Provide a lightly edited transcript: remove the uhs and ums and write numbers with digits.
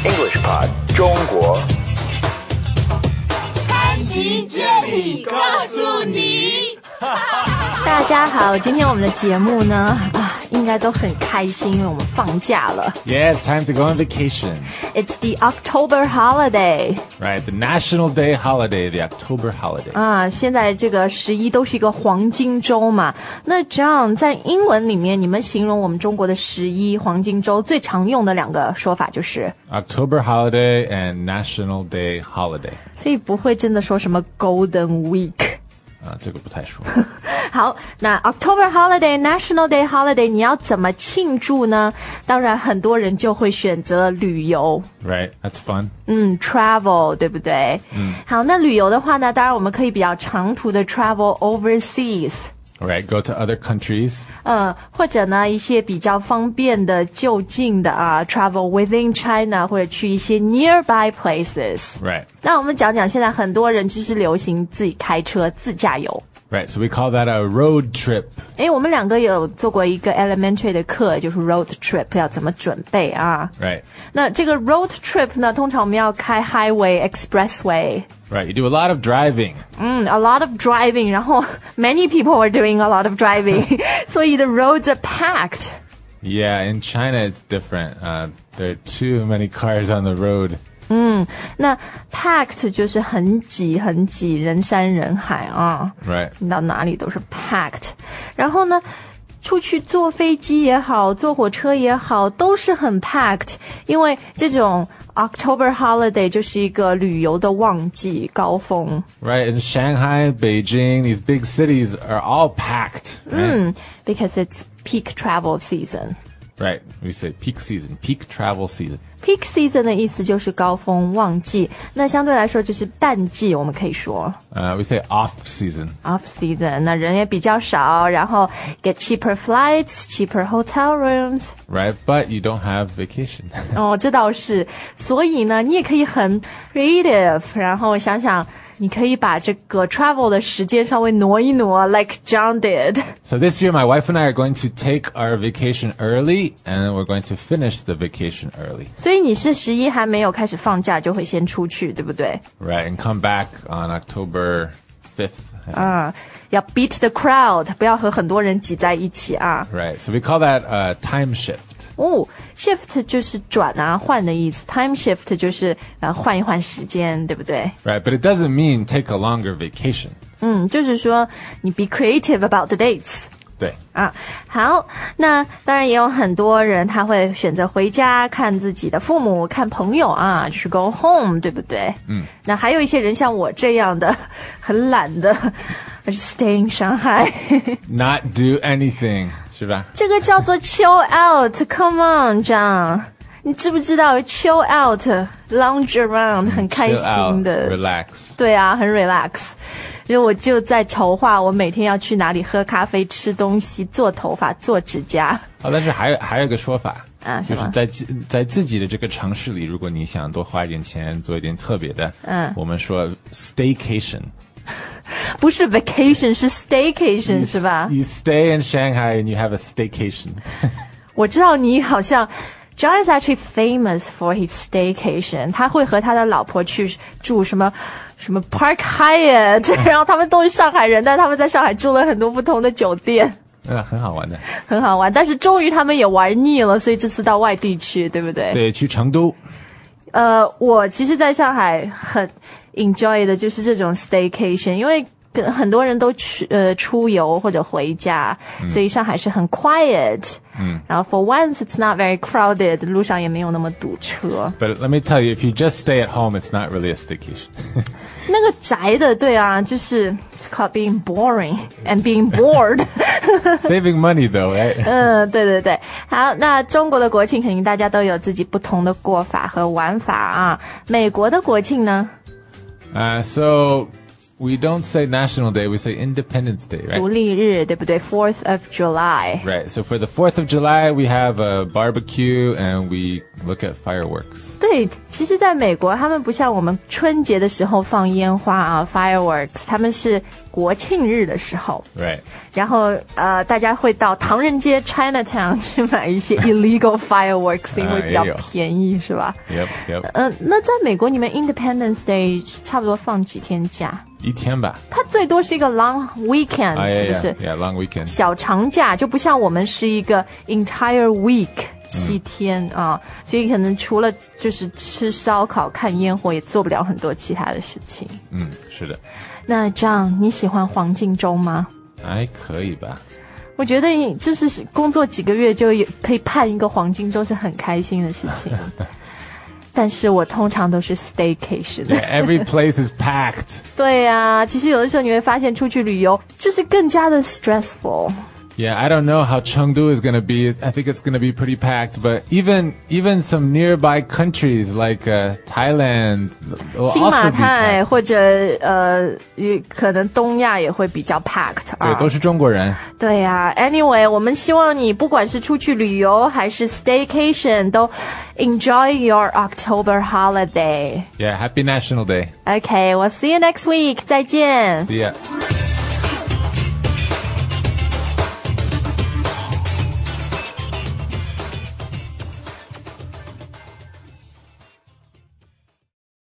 English Pod 中国三级接力告诉你。 大家好，今天我们的节目呢应该都很开心，因为我们放假了。 Yeah, it's time to go on vacation. It's the October holiday. Right, the National Day holiday, the October holiday. 现在这个11都是一个黄金周嘛。那 John 在英文里面，你们形容我们中国的11黄金周最常用的两个说法就是 October holiday and National Day holiday. 所以不会真的说什么 Golden Week。 这个不太说。 好，那 October holiday, National Day holiday 你要怎么庆祝呢？当然很多人就会选择旅游。 Right, that's fun. Travel 对不对？好，那旅游的话呢，当然我们可以比较长途的 travel overseas。Right, go to other countries. 或者呢一些比较方便的就近的travel within China 或者去一些 nearby places. Right. 那我们讲讲现在很多人就是流行自己开车自驾游。 Right, so we call that a road trip. 我们两个有做过一个 elementary 的课，就是 road trip 要怎么准备啊。 Right. 那这个 road trip 呢，通常我们要开 highway, expressway. Right, you do a lot of driving. A lot of driving, 然后 many people are doing a lot of driving. 所以 the roads are packed. Yeah, in China it's different. There are too many cars on the road. 那 packed 就是很挤很挤，人山人海啊。 Right. 你到哪里都是 packed。然后呢，出去坐飞机也好，坐火车也好，都是很 packed， 因为这种 October holiday 就是一个旅游的旺季高峰。 Right, in Shanghai, Beijing, these big cities are all packed. Right? Because it's peak travel season. Right, we say peak season, peak travel season. Peak season 的意思就是高峰旺季，那相对来说就是淡季，我们可以说。 We say off season. Off season, 那人也比较少，然后 get cheaper flights, cheaper hotel rooms. Right, but you don't have vacation. 这倒是，所以呢，你也可以很 creative， 然后想想。你可以把这个 travel 的时间稍微挪一挪 like John did. So this year my wife and I are going to take our vacation early and we're going to finish the vacation early. 所以你是11还没有开始放假就会先出去，对不对？ Right, and come back on October 5th. 要 beat the crowd， 不要和很多人挤在一起啊。 Right, so we call that time shift. Shift 就是转换的意思 Time shift 就是换一换时间，对不对？ Right, but it doesn't mean take a longer vacation. 就是说你 be creative about the dates. 对好，那当然也有很多人他会选择回家看自己的父母，看朋友就是 go home， 对不对？那还有一些人像我这样的很懒的stay in Shanghai. Not do anything, 是吧？ 这个叫做 chill out. Come on, John. 你知不知道 chill out, lounge around 很开心的 chill out, relax. 对很 relax. 因为我就在筹划我每天要去哪里喝咖啡、吃东西、做头发、做指甲。 但是还有一个说法就是在自己的这个城市里，如果你想多花一点钱做一点特别的，我们说 staycation。 不是 vacation 是 staycation 是吧？ You stay in Shanghai and you have a staycation. 我知道你好像John is actually famous for his staycation. 他会和他的老婆去住什么 Park Hyatt. 然后他们都是上海人，但他们在上海住了很多不同的酒店。 很好玩的。 很好玩，但是终于他们也玩腻了，所以这次到外地去，对不对？ 对，去成都。 我其实在上海很 enjoy 的就是这种 staycation， 因为很多人都出游或者回家，所以上海是很 quiet。然后 for once it's not very crowded， 路上也没有那么堵车。 But let me tell you, if you just stay at home, it's not really a staycation. 那个宅的，对就是 it's called being boring and being bored. Saving money though, right? 对。好，那中国的国庆肯定大家都有自己不同的过法和玩法美国的国庆呢？ So We don't say National Day, we say Independence Day, right? 独立日，对不对？ 4th of July. Right, so for the 4th of July, we have a barbecue and we look at fireworks. 对，其实在美国他们不像我们春节的时候放烟花啊 fireworks， 他们是国庆日的时候。 Right. 然后大家会到唐人街 Chinatown 去买一些 illegal fireworks， 因为比较便宜，是吧？ Yep. 那在美国你们 Independence Day 差不多放几天假？ 一天吧。 它最多是一个 long weekend， 是不是？ Yeah, long weekend. 小长假，就不像我们是一个 entire week 7天啊，所以可能除了就是吃烧烤、看烟火，也做不了很多其他的事情。 是的。 那John，你喜欢黄金周吗？ 还可以吧。 我觉得就是工作几个月就可以盼一个黄金周是很开心的事情。但是我通常都是 staycation. Yeah, every place is packed. 对啊，其实有的时候你会发现出去旅游就是更加的 stressful. Yeah, I don't know how Chengdu is going to be. I think it's going to be pretty packed, but even some nearby countries like Thailand will 新 also 马 be 泰 packed. 或者可能东亚也会比较 packed 啊。 对，都是中国人。 对啊 ，Anyway， 我们希望你不管是出去旅游还是 staycation， 都 enjoy your October holiday. Yeah, Happy National Day. Okay, we'll see you next week. 再见。 See ya.